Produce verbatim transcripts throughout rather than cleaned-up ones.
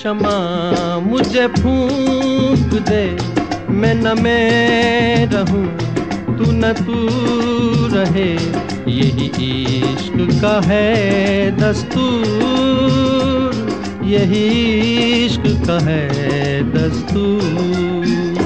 शमा मुझे फूंक दे, मैं न मैं रहूं तू न तू रहे, यही इश्क का है दस्तूर, यही इश्क का है दस्तूर।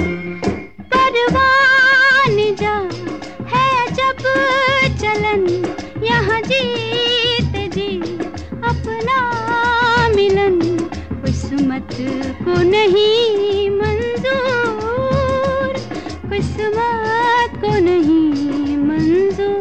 परवान जा है जब चलन, यहाँ जीत जी अपना मिलन, किस्मत को नहीं मंजूर, किस्मत को नहीं मंजूर।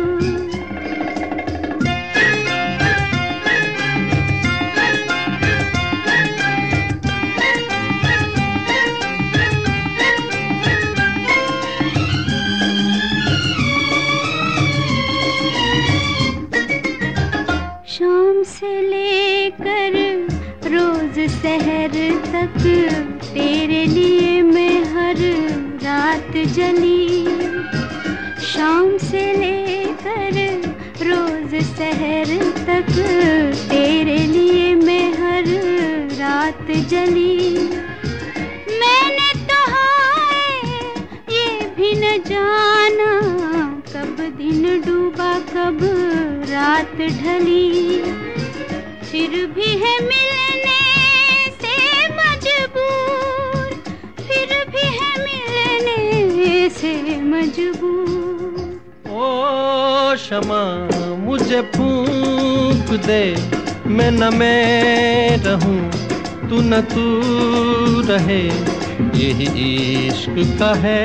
शाम से लेकर रोज सहर तक तेरे लिए मैं हर रात जली, शाम से लेकर रोज सहर तक तेरे लिए मैं हर रात जली। मैंने तो हाय ये भी न जाना कब दिन डूबा कब रात ढली, फिर भी है मिलने से मजबूर, फिर भी है मिलने से मजबूर। ओ शमा मुझे फूंक दे, मैं न मैं रहूं तू न तू रहे, यही इश्क का है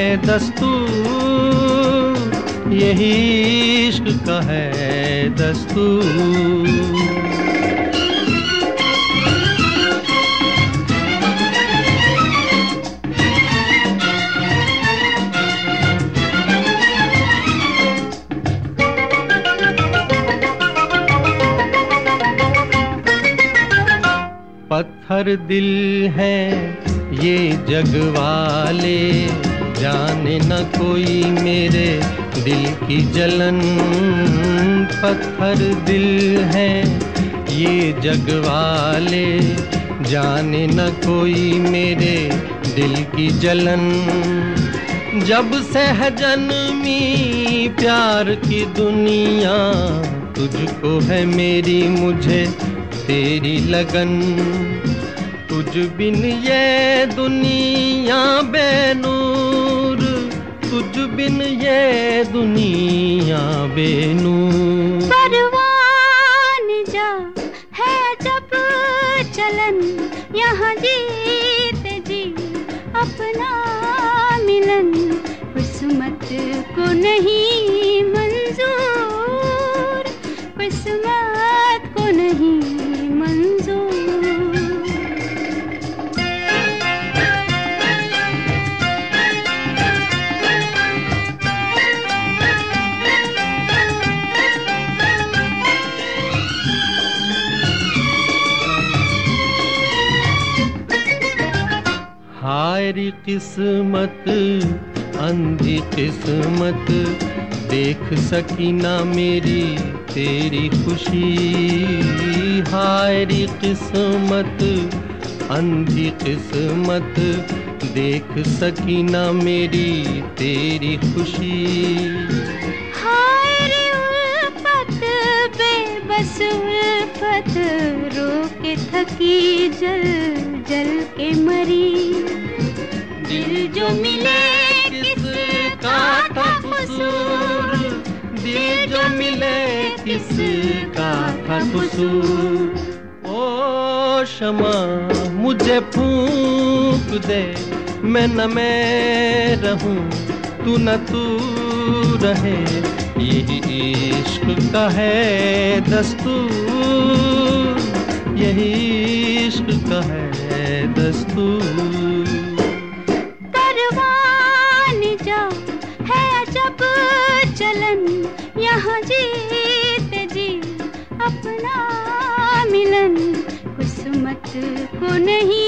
दस्तूर, यही इश्क का है दस्तूर। पत्थर दिल है ये जग वाले, जाने न कोई मेरे दिल की जलन, पत्थर दिल है ये जग वाले, जाने न कोई मेरे दिल की जलन। जब से है जन्मी प्यार की दुनिया, तुझको है मेरी मुझे तेरी लगन, तुझ बिन ये दुनिया बेनूर, तुझ बिन ये दुनिया बेनूर। परवान जा है जब चलन, यहाँ जीत जी अपना मिलन, किस्मत को नहीं मंजूर, किस्मत को नहीं मंजूर। हायरी किस्मत अंधी किस्मत, देख सकी ना मेरी तेरी खुशी, हायरी किस्मत अंधी किस्मत, देख सकी ना मेरी तेरी खुशी। हायरी उल्फत बेबस उल्फत, रो के थकी जल जल के मरी, दिल जो मिले किसका था कसूर, दिल जो मिले किसका था कसूर। ओ शमा मुझे फूंक दे, मैं न मैं रहूं तू न तू रहे, यही इश्क का है दस्तूर, यही इश्क का है दस्तूर। परवान जा है जब चलन, यहाँ जीत जी अपना मिलन, किस्मत को नहीं